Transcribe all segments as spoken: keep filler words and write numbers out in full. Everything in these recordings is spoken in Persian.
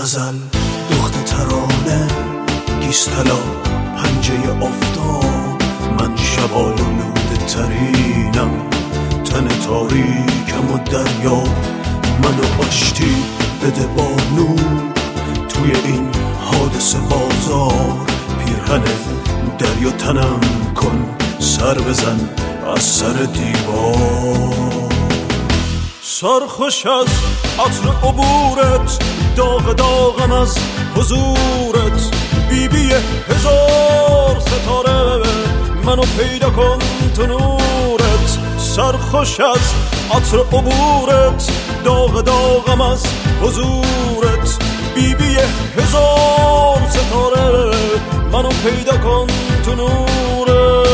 غزل دخت ترانه گیستلا پنجه افتاد، من شبالود ترینم تن تاریکم و دریا منو آشتی بده با نور توی این حادثه بازار. پیرهن دریا تنم کن سر بزن از سر دیوار. سرخوش از عطر عبورت، داغ داغم از حضورت، بی بی هزار ستاره منو پیدا کن تو نورت. سرخوش از عطر عبورت، داغ داغم از حضورت، بی بی هزار ستاره منو پیدا کن تو نورت.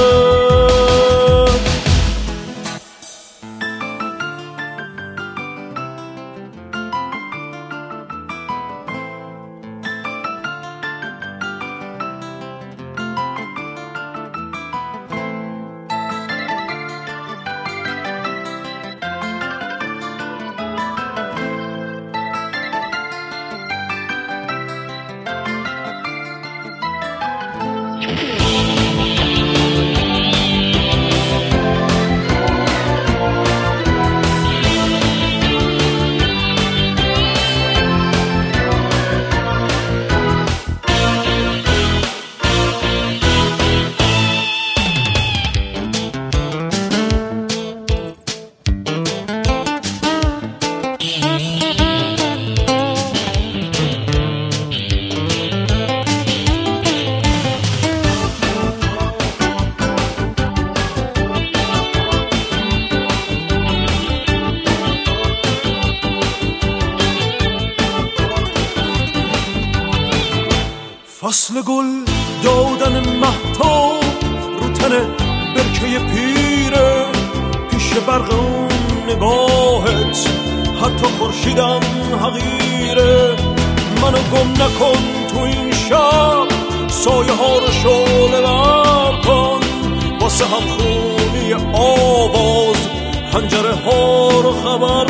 فصل گل دادن مهتاب رو تن برکه پیره، پیش برق اون نگاهت حتی خورشیدم حقیره. منو گم نکن تو این شب، سایه ها رو شعله ور کن، واسه هم خونی آواز حنجره ها رو خبر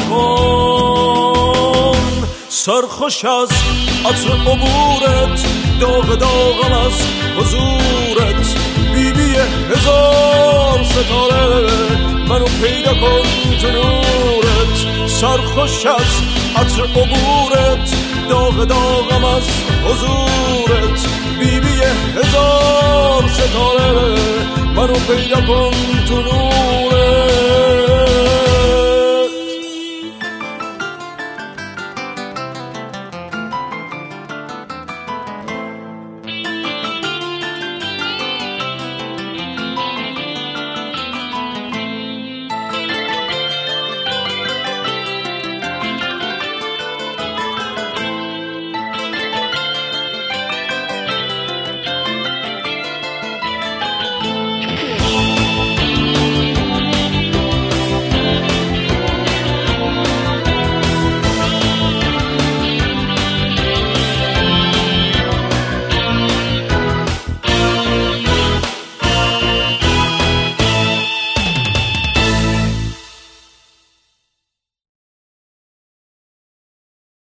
کن. سرخوش از عطر عبورت، داغ داغم از حضورت، بی بی هزار ستاره منو پیدا کن تو نورت. سرخوش از عطر عبورت، داغ داغم از حضورت، بی بی هزار ستاره منو پیدا کن تو نورت.